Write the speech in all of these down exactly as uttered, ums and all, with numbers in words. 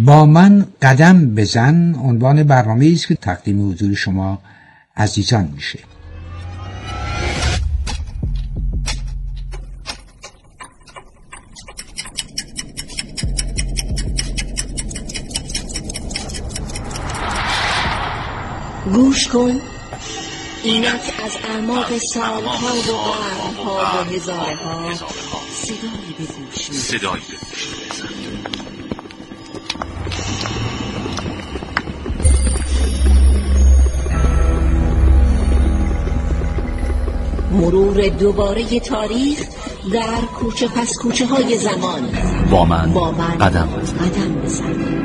با من قدم بزن عنوان برنامه‌ای است که تقدیم حضور شما عزیزان میشه. گوش کن، اینک از اعماق سالها و قرنها و هزارها صدایی به گوش صدایی به گوش مرور دوباره تاریخ در کوچه پس کوچه های زمان. با من, با من قدم بزن. قدم بزن.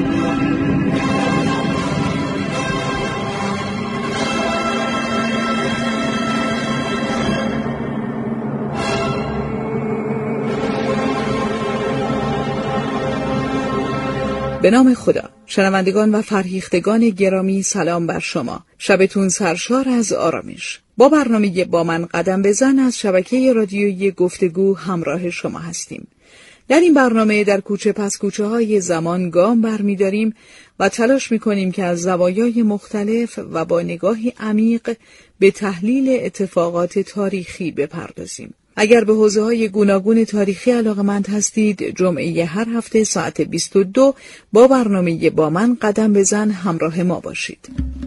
به نام خدا. شنوندگان و فرهیختگان گرامی، سلام بر شما. شبتون سرشار از آرامش. با برنامه با من قدم بزن از شبکه رادیویی گفتگو همراه شما هستیم. در این برنامه در کوچه پس کوچه های زمان گام برمی‌داریم و تلاش می‌کنیم که از زوایای مختلف و با نگاهی عمیق به تحلیل اتفاقات تاریخی بپردازیم. اگر به حوزه‌های گوناگون تاریخی علاقه‌مند هستید، جمعه هر هفته ساعت بیست و دو با برنامه با من قدم بزن همراه ما باشید.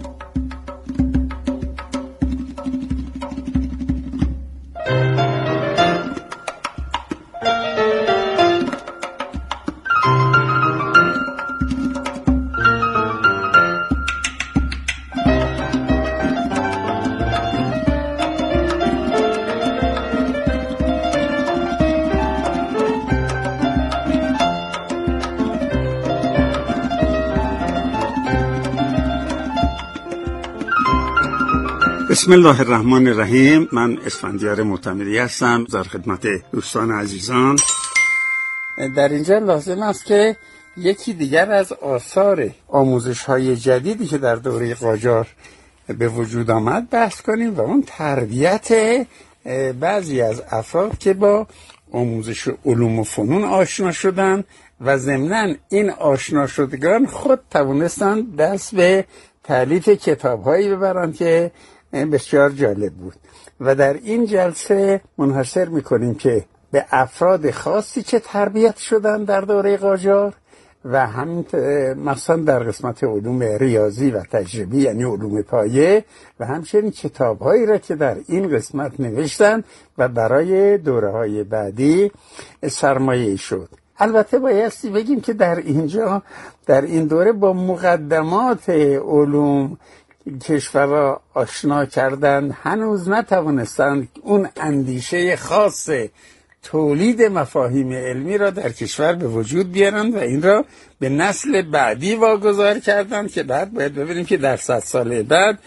بسم الله الرحمن الرحیم. من اسفندیار معتمدی هستم در خدمت دوستان عزیزان. در اینجا لازم است که یکی دیگر از آثار آموزش‌های جدیدی که در دوره قاجار به وجود آمد بحث کنیم و اون تربیت بعضی از افراد که با آموزش علوم و فنون آشنا شدن و ضمناً این آشنا شدگان خود توانستند دست به تالیف کتاب‌هایی ببرند که بسیار جالب بود و در این جلسه منحصر می‌کنیم که به افراد خاصی که تربیت شدن در دوره قاجار و همین مثلا در قسمت علوم ریاضی و تجربی یعنی علوم پایه و همچنین کتاب‌هایی را که در این قسمت نوشتن و برای دوره‌های بعدی سرمایه شد. البته بایستی بگیم که در اینجا در این دوره با مقدمات علوم کشورها آشنا کردن، هنوز نتوانستند اون اندیشه خاص تولید مفاهیم علمی را در کشور به وجود بیارند و این را به نسل بعدی واگذار کردند که بعد باید ببینیم که در صد سال بعد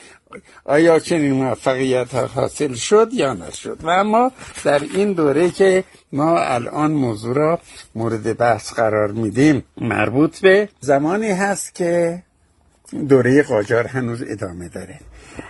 آیا چنین موفقیت حاصل شد یا نشد. و اما در این دوره که ما الان موضوع را مورد بحث قرار میدیم مربوط به زمانی هست که دوره قاجار هنوز ادامه داره.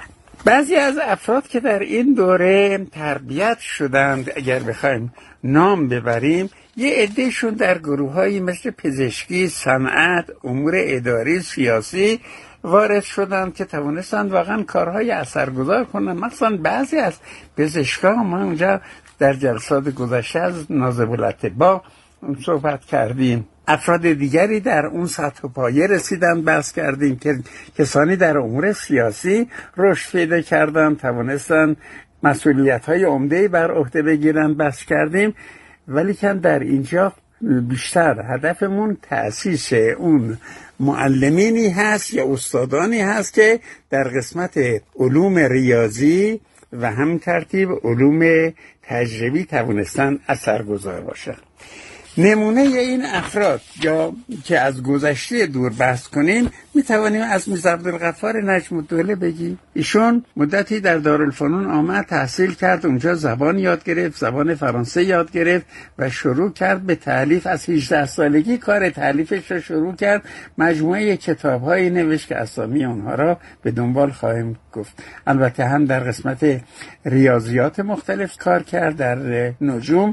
بعضی از افراد که در این دوره تربیت شدند اگر بخوایم نام ببریم، یه عدهشون در گروه‌هایی مثل پزشکی، صنعت، امور اداری، سیاسی وارد شدند که توانستند واقعا کارهای اثرگذار کنند. مثلا بعضی از پزشکان، ما اونجا در جلسات گذشته از ناظم الاطباء صحبت کردیم، افراد دیگری در اون سطح پایه رسیدن بحث کردیم که کسانی در امور سیاسی رشد پیدا کردن، توانستن مسئولیت‌های عمده‌ای بر عهده بگیرن بحث کردیم. ولی که در اینجا بیشتر هدفمون تأسیس اون معلمینی هست یا استادانی هست که در قسمت علوم ریاضی و هم ترتیب علوم تجربی توانستن اثرگذار باشن. نمونه این افراد یا که از گذشته دور بحث کنیم میتوانیم از میرزا عبدالغفار نجم الدوله بگیم. ایشون مدتی در دارالفنون آمد، تحصیل کرد، اونجا زبان یاد گرفت، زبان فرانسه یاد گرفت و شروع کرد به تألیف. از هجده سالگی کار تألیفش را شروع کرد. مجموعه کتاب‌هایی نوشت که اسامی اونها را به دنبال خواهیم گفت. البته هم در قسمت ریاضیات مختلف کار کرد، در نجوم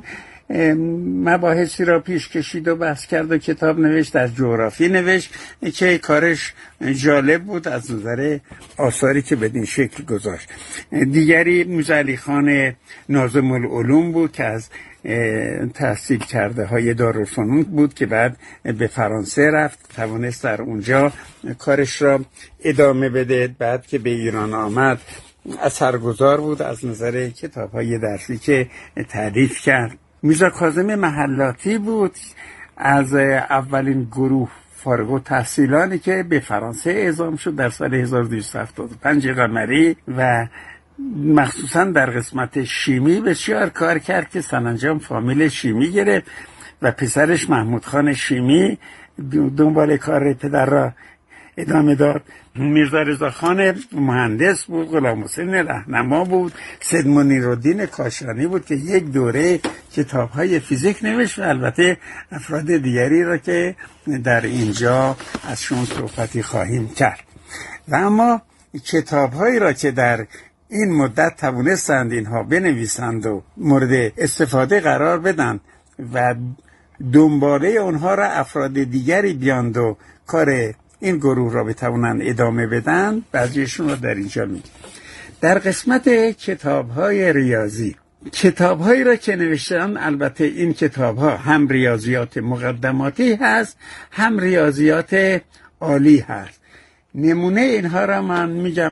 مباحثی را پیش کشید و بحث کرد و کتاب نوشت، از جغرافی نوشت که کارش جالب بود از نظر آثاری که بدین شکل گذاشت. دیگری موسی علی خان ناظم العلوم بود که از تحصیل کرده های دارالفنون بود که بعد به فرانسه رفت، توانست در اونجا کارش را ادامه بده. بعد که به ایران آمد اثرگذار بود از نظر کتاب های درسی که تالیف کرد. میرزا کاظم محلاتی بود از اولین گروه فارغ التحصیلانی که به فرانسه اعزام شد در سال هزار و دویست و هفتاد و پنج قمری و مخصوصا در قسمت شیمی بسیار کار کرد که سرانجام فامیل شیمی گرفت و پسرش محمود خان شیمی دنبال کار پدر را ادامه داد. میرزا رضا خان مهندس بود، غلام حسین رهنما بود، سید منیرالدین کاشانی بود که یک دوره کتاب‌های فیزیک نوشت و البته افراد دیگری را که در اینجا ازشون صحبتی خواهیم کرد. و اما کتاب‌هایی را که در این مدت توانستند اینها بنویسند و مورد استفاده قرار بدن و دنباله اونها را افراد دیگری بیاند و کار این گروه را بتوانند ادامه بدن، بعضیشون را در اینجا میگیم. در قسمت کتاب‌های ریاضی، کتاب‌هایی را که نوشتن، البته این کتاب‌ها هم ریاضیات مقدماتی هست هم ریاضیات عالی هست. نمونه اینها را من میگم.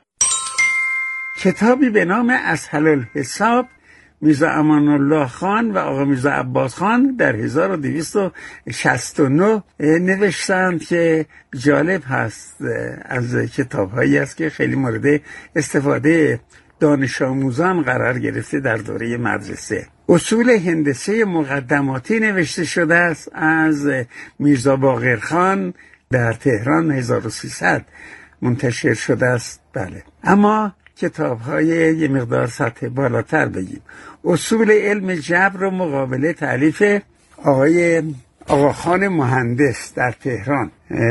کتابی به نام اسهل الحساب میرزا امان الله خان و آقا میرزا عباس خان در هزار و دویست و شصت و نه نوشتند که جالب هست. از کتاب‌هایی است که خیلی مورد استفاده دانش آموزان قرار گرفته در دوره مدرسه. اصول هندسه مقدماتی نوشته شده است از میرزا باقر خان، در تهران هزار و سیصد منتشر شده است. بله. اما کتاب‌های یه مقدار سطح بالاتر بگیم. اصول علم جبر و مقابله تالیف آقای آقاخان مهندس در تهران،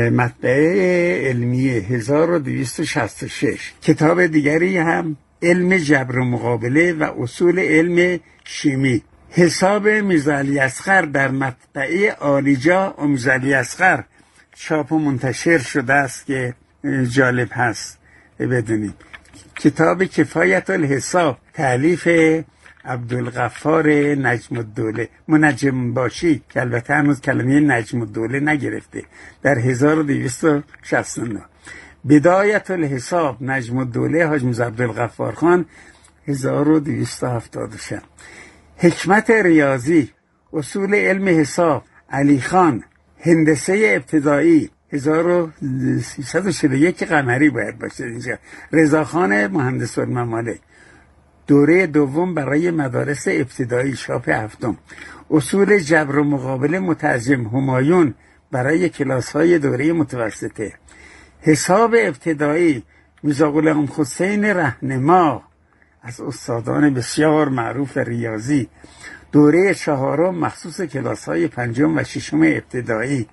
مطبعه علمیه هزار و دویست و شصت و شش. کتاب دیگری هم علم جبر و مقابله و اصول علم شیمی. حساب میرزا علی اصغر در مطبعه عالیجا و میرزا علی اصغر چاپ و منتشر شده است که جالب هست بدونید. کتاب کفایت الحساب تالیف عبدالغفار نجم الدوله منجم باشی که البته هنوز کلمه نجم الدوله نگرفته، در هزار و دویست و شصت و نه. بدایت الحساب نجم الدوله حاج میرزا عبدالغفار خان هزار و دویست و هفتاد و شش. حکمت ریاضی اصول علم حساب علی خان هندسه ابتدایی هزار و سیصد و چهل و یک قمری باید باشه اینجا. رضاخان مهندس الممالک دوره دوم برای مدارس ابتدایی چاپ هفتم. اصول جبر و مقابله مترجم همایون برای کلاس‌های دوره متوسطه. حساب ابتدایی میرزا غلام حسین رهنما از استادان بسیار معروف ریاضی، دوره چهارم مخصوص کلاس‌های پنجم و ششم ابتدایی.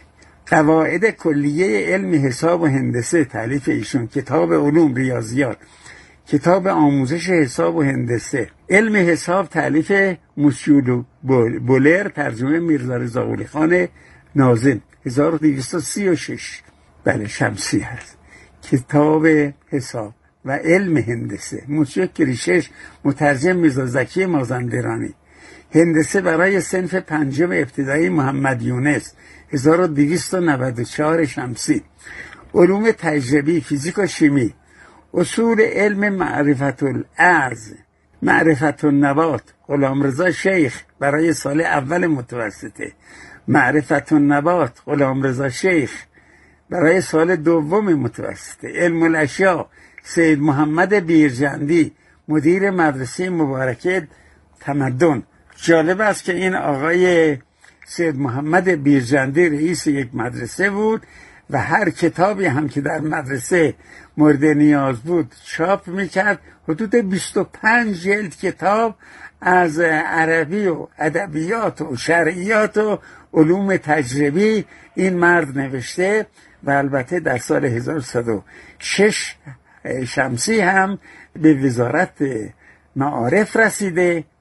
قواعد کلیه علم حساب و هندسه تالیف ایشون. کتاب علوم ریاضیات. کتاب آموزش حساب و هندسه. علم حساب تالیف موسیو بولر، ترجمه میرزا رضا قلی خان ناظم هزار و دویست و سی و شش. بله شمسی هست. کتاب حساب و علم هندسه موسیو کریشش، مترجم میرزا زکی مازندرانی. هندسه برای صنف پنجم ابتدایی محمد یونس هزار و دویست و نود و چهار شمسی. علوم تجربی فیزیک و شیمی. اصول علم معرفت الارض معرفت النبات غلامرضا شیخ برای سال اول متوسطه. معرفت النبات غلامرضا شیخ برای سال دوم متوسطه. علم الاشیاء سید محمد بیرجندی مدیر مدرسه مبارکه تمدن. جالب است که این آقای سید محمد بیرجندی رئیس یک مدرسه بود و هر کتابی هم که در مدرسه مورد نیاز بود چاپ میکرد. حدود بیست و پنج جلد کتاب از عربی و ادبیات و شرعیات و علوم تجربی این مرد نوشته و البته در سال هزار و سیصد و شش شمسی هم به وزارت معارف رسیده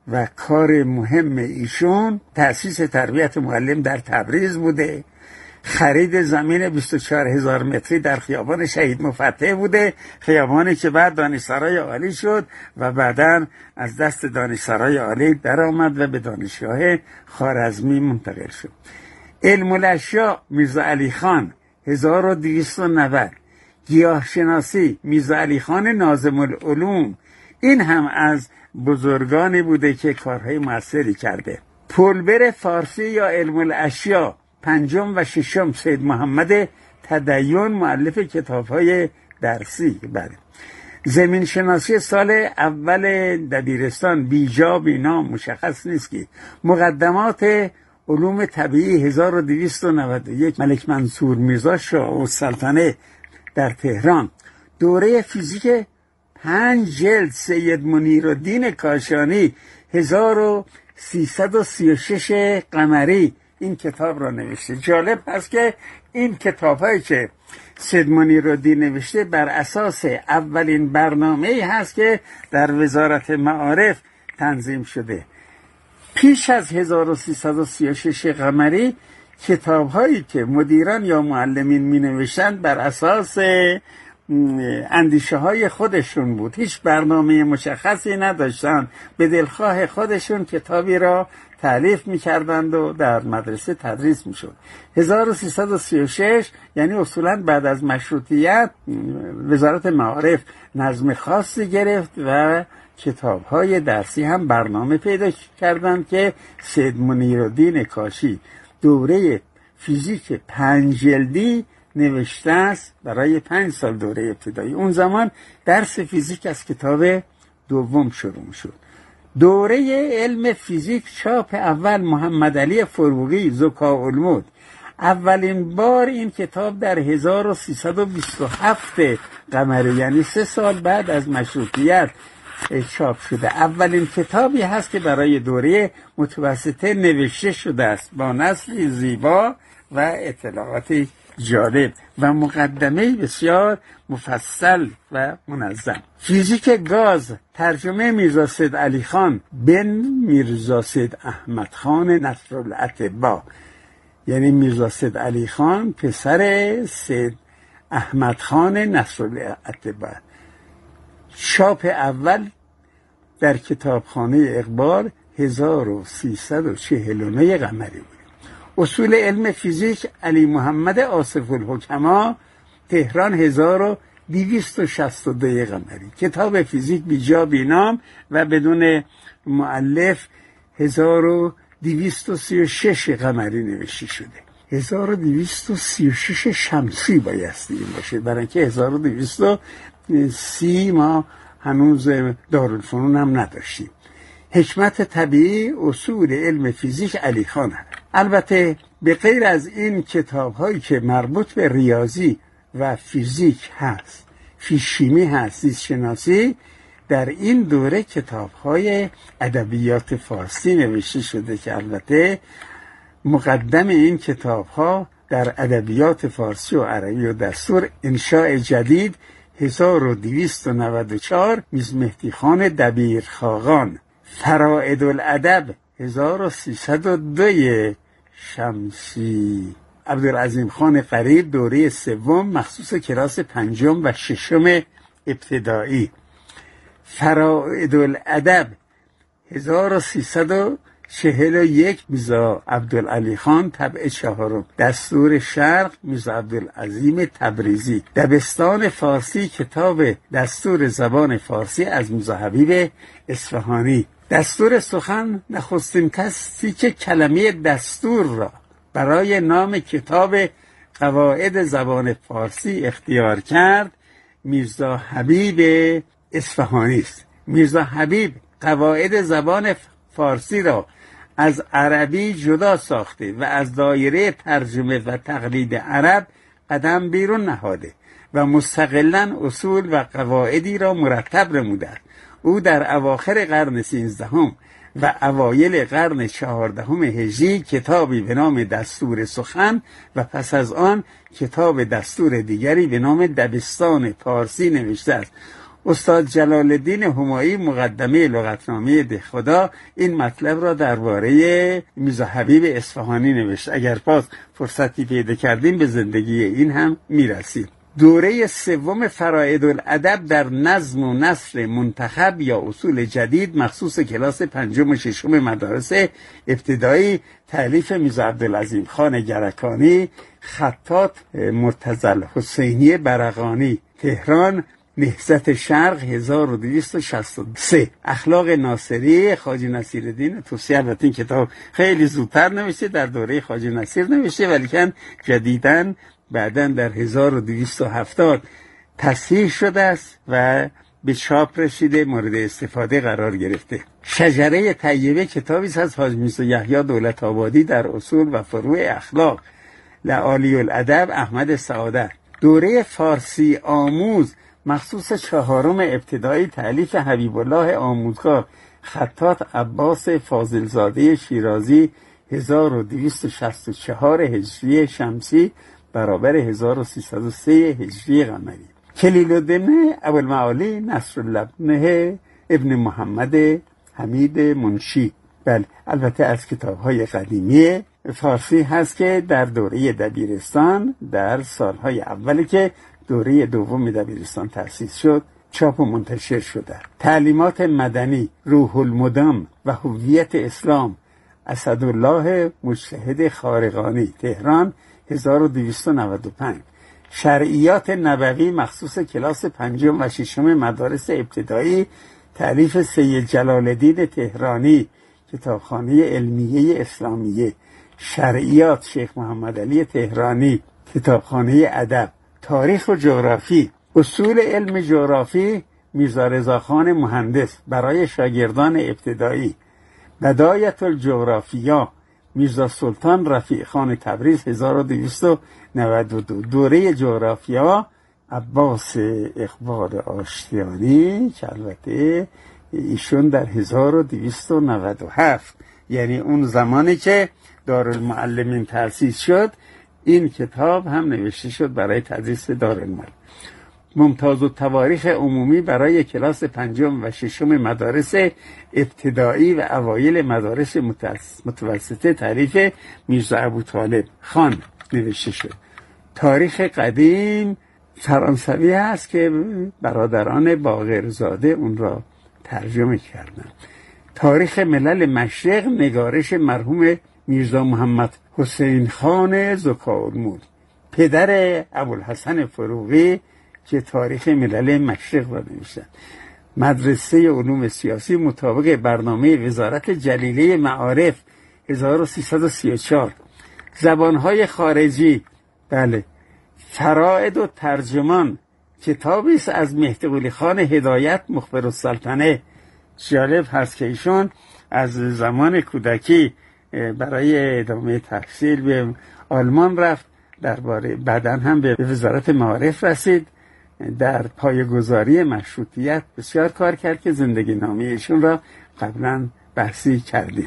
و کار مهم ایشون تأسیس تربیت معلم در تبریز بوده، خرید زمین بیست و چهار هزار متری در خیابان شهید مفتح بوده، خیابانی که بعد دانشسرای عالی شد و بعداً از دست دانشسرای عالی در آمد و به دانشگاه خوارزمی منتقل شد. علم الاشیاء میرزا علی خان هزار و دویست و نود، گیاهشناسی میرزا علی خان ناظم العلوم، این هم از بزرگانی بوده که کارهای موثری کرده. پلبر فارسی یا علم الاشیاء پنجم و ششم سید محمد تدین، مؤلف کتاب‌های درسی. بله. زمین شناسی سال اول دبیرستان بیجا بینا مشخص نیست که مقدمات علوم طبیعی هزار و دویست و نود و یک ملک منصور میرزا شاه السلطنه در تهران. دوره فیزیک پنج جلد سید منیرالدین کاشانی هزار و سیصد و سی و شش قمری این کتاب را نوشته. جالب هست که این کتاب هایی که سید منیرالدین نوشته بر اساس اولین برنامه‌ای هست که در وزارت معارف تنظیم شده. پیش از هزار و سیصد و سی و شش قمری کتاب هایی که مدیران یا معلمین می نوشتند بر اساس اندیشه های خودشون بود، هیچ برنامه مشخصی نداشتن، به دلخواه خودشون کتابی را تألیف می‌کردند و در مدرسه تدریس می‌شد. هزار و سیصد و سی و شش یعنی اصولاً بعد از مشروطیت وزارت معارف نظم خاصی گرفت و کتاب‌های درسی هم برنامه پیدا کردند که سید منیرالدین کاشی دوره فیزیک پنج جلدی نوشته است برای پنج سال دوره ابتدایی. اون زمان درس فیزیک از کتاب دوم شروع شد. دوره علم فیزیک چاپ اول محمد علی فروغی ذکاءالموت، اولین بار این کتاب در هزار و سیصد و بیست و هفت قمری یعنی سه سال بعد از مشروطیت چاپ شده. اولین کتابی هست که برای دوره متوسطه نوشته شده است با نثری زیبا و اطلاعاتی جالب و مقدمه بسیار مفصل و منظم. فیزیک گاز ترجمه میرزا سید علی خان بن میرزا سید احمد خان نصرالاتباء، یعنی میرزا سید علی خان پسر سید احمد خان نصرالاتباء. چاپ اول در کتابخانه اقبال هزار و سیصد و چهل و نه قمری بود. اصول علم فیزیک علی محمد آصف الحکما تهران هزار و دویست و شصت و دو قمری. کتاب فیزیک بیجا بینام و بدون مؤلف هزار و دویست و سی و شش قمری نوشته شده. هزار و دویست و سی و شش شمسی بایستی این باشه، برای اینکه هزار و دویست و سی ما هنوز دارالفنون هم نداشتیم. حکمت طبیعی اصول علم فیزیک علی خان هست. البته به غیر از این کتاب هایی که مربوط به ریاضی و فیزیک هست، فیزیشیمی هست، زیست شناسی، در این دوره کتاب های ادبیات فارسی نوشته شده که البته مقدم این کتاب ها در ادبیات فارسی و عربی و دستور انشاء جدید هزار و دویست و نود و چهار میز مهدی خان دبیر خاقان. فرائد الادب هزار و سیصد و دو شمسی عبدالعظیم خان قریب دوره سوم مخصوص کلاس پنجم و ششم ابتدایی. فرائد الادب هزار و سیصد و چهل و یک میرزا عبدالعلی خان طبع چهارم. دستور شرق میرزا عبدالعظیم تبریزی. دبستان فارسی کتاب دستور زبان فارسی از میرزا حبیب اصفهانی. دستور سخن نخستین کسی که کلمه دستور را برای نام کتاب قواعد زبان فارسی اختیار کرد میرزا حبیب اصفهانی است. میرزا حبیب قواعد زبان فارسی را از عربی جدا ساخته و از دایره ترجمه و تقلید عرب قدم بیرون نهاده و مستقلاً اصول و قواعدی را مرتب نموده. او در اواخر قرن سیزدهم و اوایل قرن چهاردهم هجری کتابی به نام دستور سخن و پس از آن کتاب دستور دیگری به نام دبستان فارسی نوشته است. استاد جلال الدین همایی مقدمه لغتنامه دهخدا این مطلب را درباره میرزا حبیب اصفهانی نوشت. اگر باز فرصتی پیدا کردیم به زندگی این هم میرسیم. دوره سوم فرائد الادب در نظم و نثر منتخب یا اصول جدید مخصوص کلاس پنجم و ششم مدارس ابتدایی، تالیف میرزا عبدالعظیم خان گرکانی، خطاط مرتضی حسینی برقانی، تهران، نهضت شرق هزار و دویست و شصت و سه. اخلاق ناصری خواجه نصیرالدین طوسی. البته این کتاب خیلی زودتر نوشته، در دوره خواجه نصیر نوشته، ولیکن جدیداً بعداً در هزار و دویست و هفتاد تصحیح شده است و به چاپ رسیده، مورد استفاده قرار گرفته. شجره طیبه کتابی است از حاج میرزا یحیی دولت آبادی در اصول و فروع اخلاق. لعالی الادب احمد سعادت. دوره فارسی آموز مخصوص چهارم ابتدایی، تالیف حبیب الله آموزگار، خطاط عباس فاضلزاده شیرازی، هزار و دویست و شصت و چهار هجری شمسی برابر هزار و سیصد و سه هجری قمری. کلیل الدین ابوالمعالی نصرالله ابن محمد حمید منشی. بله، البته از کتاب‌های قدیمی فارسی هست که در دوره دبیرستان در سالهای اولی که دوره دوم دبیرستان تأسیس شد چاپ و منتشر شده. تعلیمات مدنی، روح المدام و هویت اسلام، اسدالله مجتهد خارقانی، تهران، هزار و دویست و نود و پنج. شرعیات نبوی مخصوص کلاس پنجم و ششم مدارس ابتدایی، تالیف سید جلال الدین تهرانی، کتابخانه علمیه اسلامیه. شرعیات شیخ محمد علی تهرانی، کتابخانه ادب. تاریخ و جغرافی، اصول علم جغرافی، میرزا رضاخان مهندس برای شاگردان ابتدایی. بدایت الجغرافیا، میرزا سلطان رفیع خان تبریز، هزار و دویست و نود و دو. دوره جغرافیا عباس اقبال آشتیانی که البته ایشون در هزار و دویست و نود و هفت، یعنی اون زمانی که دارالمعلمین تأسیس شد، این کتاب هم نوشته شد برای تدریس دارالمعلمین. ممتاز التواریخ عمومی برای کلاس پنجم و ششم مدارس ابتدایی و اوایل مدارس متوسطه، تالیف میرزا ابوطالب خان نوشته شد. تاریخ قدیم فرانسوی هست که برادران باقرزاده اون را ترجمه کردند. تاریخ ملل مشرق، نگارش مرحوم میرزا محمد حسین خان زکاءالملک، پدر ابوالحسن فروغی که تاریخ ملل مشرق را نوشتند. مدرسه علوم سیاسی مطابق برنامه وزارت جلیله معارف، هزار و سیصد و سی و چهار. زبانهای خارجی، بله. فرائد و ترجمان، کتابی است از مهدی قلی خان هدایت مخبر السلطنه. جالب هست که ایشون از زمان کودکی برای ادامه تحصیل به آلمان رفت، درباره بعداً هم به وزارت معارف رسید. در پایه‌گذاری مشروطیت بسیار کار کرد که زندگی نامه ایشون را قبلا بحثی کردیم.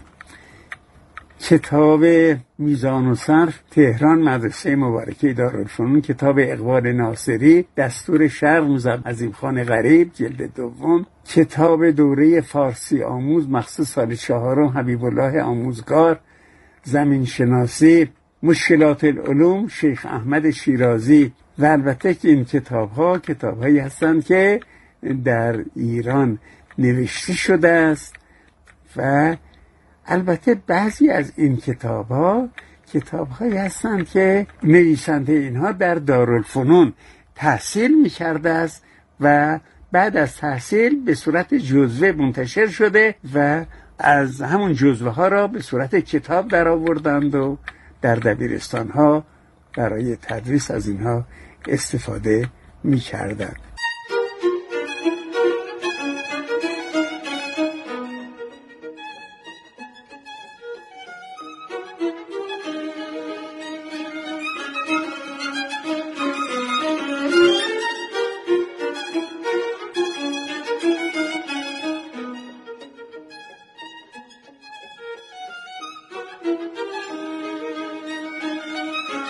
کتاب میزان و صرف، تهران، مدرسه مبارکه دارالفنون. کتاب اقبال ناصری، دستور شرق، میرزا عظیم خان غریب، جلد دوم. کتاب دوره فارسی آموز مخصوص سال چهارم، حبیب الله آموزگار، زمین شناسی. مشکلات العلوم، شیخ احمد شیرازی. و البته که این کتاب ها کتاب هایی هستند که در ایران نوشته شده است و البته بعضی از این کتاب ها کتاب هایی هستند که نویسنده اینها در دارالفنون تحصیل می کرده است و بعد از تحصیل به صورت جزوه منتشر شده و از همون جزوه ها را به صورت کتاب در آوردند و در دبیرستان ها برای تدریس از اینها استفاده می کردند.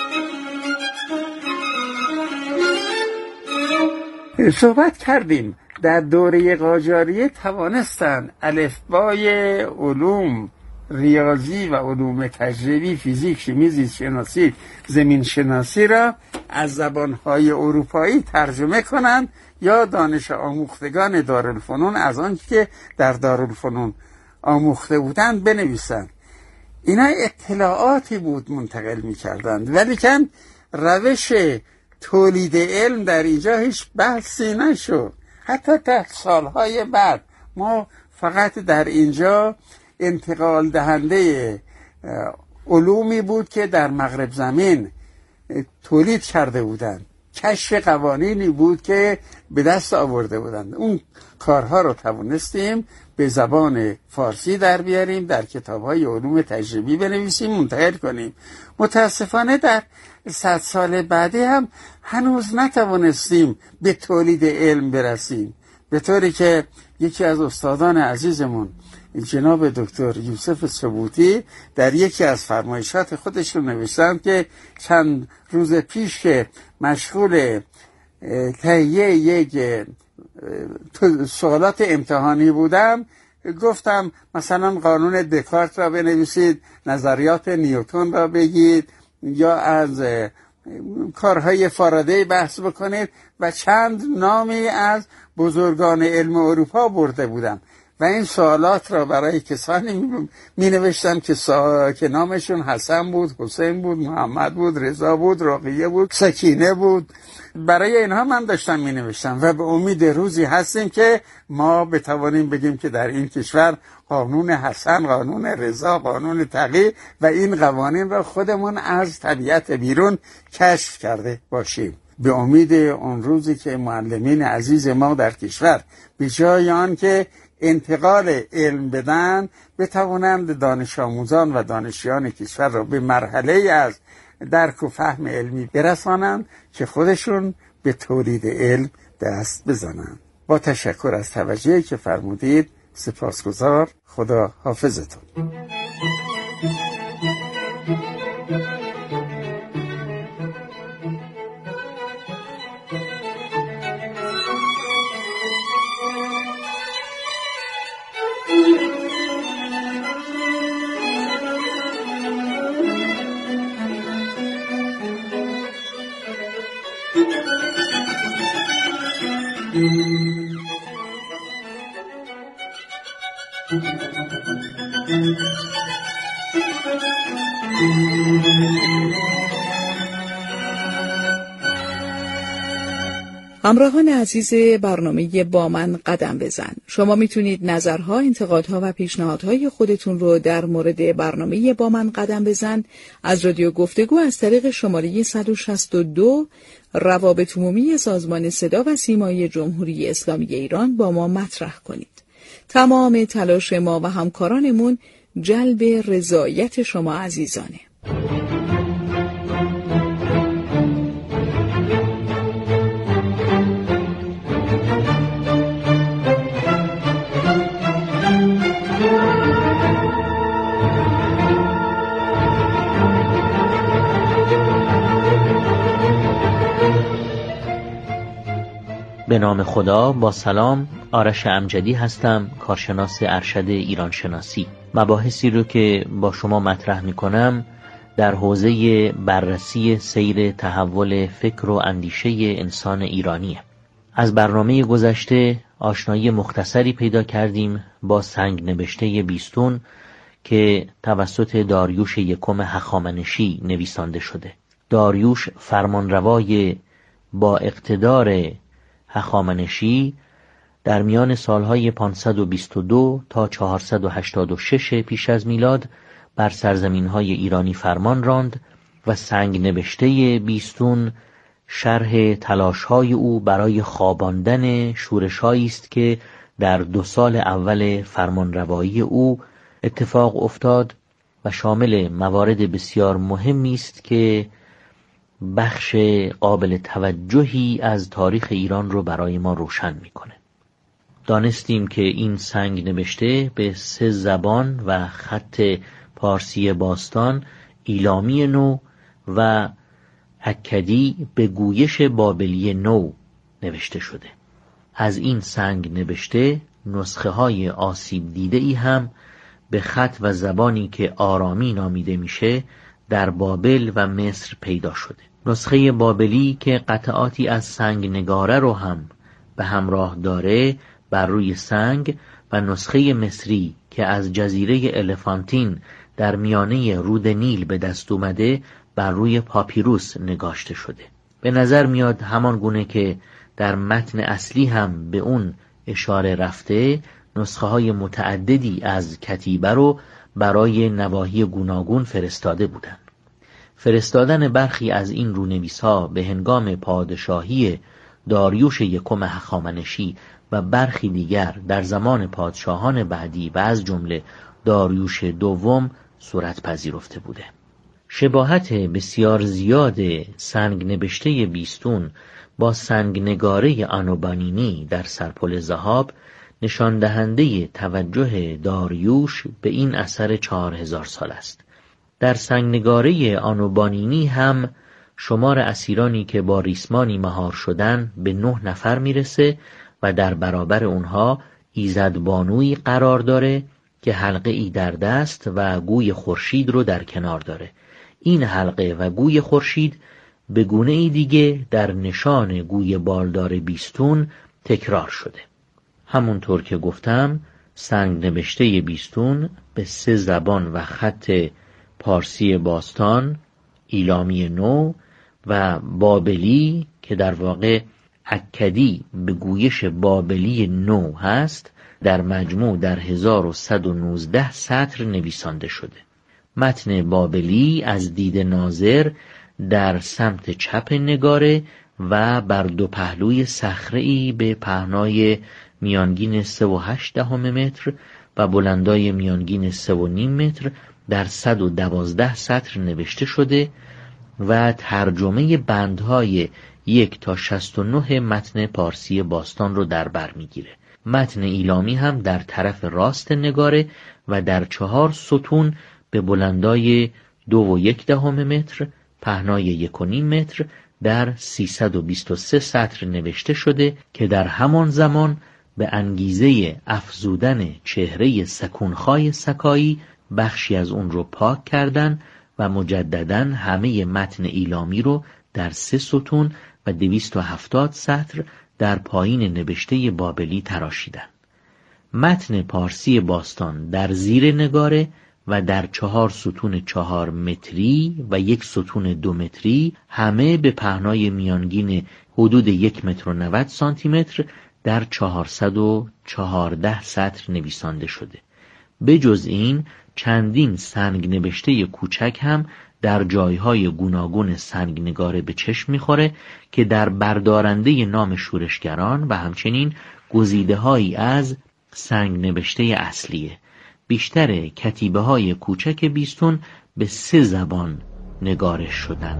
صحبت کردیم در دوره قاجاریه توانستن الفبای علوم ریاضی و علوم تجربی، فیزیک، شیمی، زیست شناسی، زمین شناسی را از زبانهای اروپایی ترجمه کنند یا دانش آموختگان دارالفنون از آنچه که در دارالفنون آموخته بودند بنویسند. اینا اطلاعاتی بود منتقل می کردند، ولی کن روش تولید علم در اینجا هیچ بحثی نشد. حتی تا سالهای بعد ما فقط در اینجا انتقال دهنده علومی بود که در مغرب زمین تولید کرده بودند، کشف قوانینی بود که به دست آورده بودند. اون کارها رو توانستیم به زبان فارسی در بیاریم، در کتاب‌های علوم تجربی بنویسیم، منتقل کنیم. متاسفانه در صد سال بعدی هم هنوز نتوانستیم به تولید علم برسیم، به طوری که یکی از استادان عزیزمون جناب دکتر یوسف سبوتی در یکی از فرمایشات خودشون نوشتند که چند روز پیش که مشغول تهیه یک سوالات امتحانی بودم، گفتم مثلا قانون دکارت را بنویسید، نظریات نیوتن را بگید یا از کارهای فارادی بحث بکنید و چند نامی از بزرگان علم اروپا برده بودم و این سوالات را برای کسانی می نوشتم که, سا... که نامشون حسن بود، حسین بود، محمد بود، رضا بود، رقیه بود، سکینه بود. برای اینها من داشتم می نوشتم و به امید روزی هستیم که ما بتوانیم بگیم که در این کشور قانون حسن، قانون رضا، قانون تقی و این قوانین را خودمون از طبیعت بیرون کشف کرده باشیم. به امید اون روزی که معلمین عزیز ما در کشور به جای آن که انتقال علم بدن بتوانند دانش آموزان و دانشیان کشور را به مرحله از درک و فهم علمی برسانند که خودشون به تولید علم دست بزنند. با تشکر از توجهی که فرمودید سپاسگزار. خدا حافظتون. همراهان عزیز برنامه با من قدم بزن، شما میتونید نظرها، انتقادها و پیشنهادهای خودتون رو در مورد برنامه با من قدم بزن از رادیو گفتگو از طریق شماره صد و شصت و دو روابط عمومی سازمان صدا و سیمای جمهوری اسلامی ایران با ما مطرح کنید. تمام تلاش ما و همکارانمون جلب رضایت شما عزیزانه. به نام خدا. با سلام، آرش امجدی هستم، کارشناس ارشد ایران شناسی. مباحثی رو که با شما مطرح می کنم در حوزه بررسی سیر تحول فکر و اندیشه انسان ایرانیه. از برنامه گذشته آشنایی مختصری پیدا کردیم با سنگ نبشته بیستون که توسط داریوش یکم هخامنشی نویسانده شده. داریوش فرمانروای با اقتدار هخامنشی در میان سالهای پانصد و بیست و دو تا چهارصد و هشتاد و شش پیش از میلاد بر سرزمین‌های ایرانی فرمان راند و سنگ نبشته بیستون شرح تلاش‌های او برای خواباندن شورش‌هایی است که در دو سال اول فرمانروایی او اتفاق افتاد و شامل موارد بسیار مهمی است که بخش قابل توجهی از تاریخ ایران رو برای ما روشن میکنه. دانستیم که این سنگ نبشته به سه زبان و خط پارسی باستان، ایلامی نو و اکدی به گویش بابلی نو نوشته شده. از این سنگ نبشته نسخه های آسیب دیده ای هم به خط و زبانی که آرامی نامیده میشه در بابل و مصر پیدا شده. نسخه بابلی که قطعاتی از سنگ نگاره رو هم به همراه داره بر روی سنگ و نسخه مصری که از جزیره الفانتین در میانه رود نیل به دست اومده بر روی پاپیروس نگاشته شده. به نظر میاد همان گونه که در متن اصلی هم به اون اشاره رفته، نسخه های متعددی از کتیبه رو برای نواحی گوناگون فرستاده بودند. فرستادن برخی از این رونویس‌ها به هنگام پادشاهی داریوش یکم هخامنشی و برخی دیگر در زمان پادشاهان بعدی و از جمله داریوش دوم صورت پذیرفته بوده. شباهت بسیار زیاد سنگ نبشته بیستون با سنگ نگاره آنوبانینی در سرپل ذهاب نشان دهنده توجه داریوش به این اثر چهار هزار سال است. در سنگ نگاره آنوبانینی هم شمار اسیرانی که با ریسمانی مهار شدن به نه نفر میرسه و در برابر اونها ایزدبانویی قرار داره که حلقه ای در دست و گوی خورشید رو در کنار داره. این حلقه و گوی خورشید به گونه ای دیگه در نشان گوی بالدار بیستون تکرار شده. همونطور که گفتم سنگ نبشته بیستون به سه زبان و خط پارسی باستان، ایلامی نو و بابلی که در واقع اکدی به گویش بابلی نو هست در مجموع در هزار و صد و نوزده سطر نویسانده شده. متن بابلی از دید ناظر در سمت چپ نگاره و بر دو پهلوی صخره‌ای به پهنای میانگین سه و هشت دهم متر و بلندای میانگین سه و نیم متر در صد و دوازده سطر نوشته شده و ترجمه بندهای یک تا شصت و نه متن پارسی باستان رو در بر میگیره. متن ایلامی هم در طرف راست نگاره و در چهار ستون به بلندای دو و یک دهم متر، پهنای یک و نیم متر در سیصد و بیست و سه سطر نوشته شده که در همان زمان به انگیزه افزودن چهره سکونخای سکایی بخشی از اون رو پاک کردن و مجدداً همه متن ایلامی رو در سه ستون و دویست و هفتاد سطر در پایین نوشته بابلی تراشیدن. متن پارسی باستان در زیر نگاره و در چهار ستون چهار متری و یک ستون دو متری همه به پهنای میانگین حدود یک متر و نود سانتی متر در چهارصد و چهارده سطر نویسانده شده. به جز این چندین سنگ نبشته کوچک هم در جایهای گوناگون سنگ نگاره به چشم میخوره که در بردارنده نام شورشگران و همچنین گزیده هایی از سنگ نبشته اصلیه. بیشتر کتیبه های کوچک بیستون به سه زبان نگارش شدن.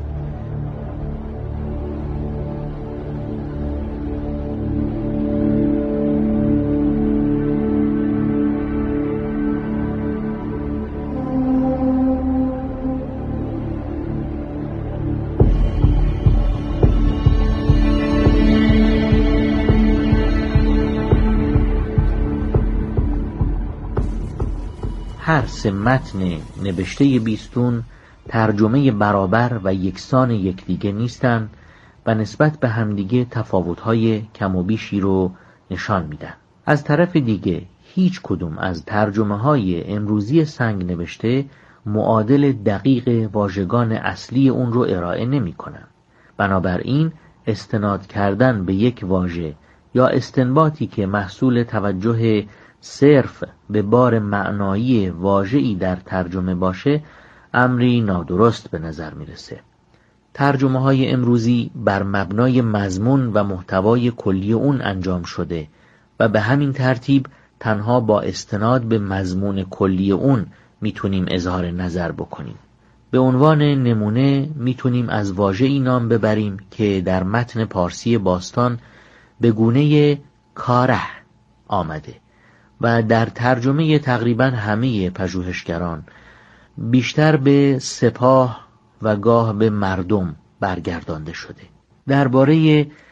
هر سه متن نبشته بیستون ترجمه برابر و یکسان یکدیگه نیستن و نسبت به همدیگه تفاوت‌های کم و بیشی رو نشان میدن. از طرف دیگه هیچ کدوم از ترجمه‌های امروزی سنگ نبشته معادل دقیق واژگان اصلی اون رو ارائه نمی‌کنن. بنابراین استناد کردن به یک واژه یا استنباطی که محصول توجه صرف به بار معنایی واژه‌ای در ترجمه باشه امری نادرست به نظر میرسه. ترجمه های امروزی بر مبنای مضمون و محتوای کلی اون انجام شده و به همین ترتیب تنها با استناد به مضمون کلی اون میتونیم اظهار نظر بکنیم. به عنوان نمونه میتونیم از واژه‌ای نام ببریم که در متن پارسی باستان به گونه کاره آمده و در ترجمه تقریباً همه پژوهشگران بیشتر به سپاه و گاه به مردم برگردانده شده. درباره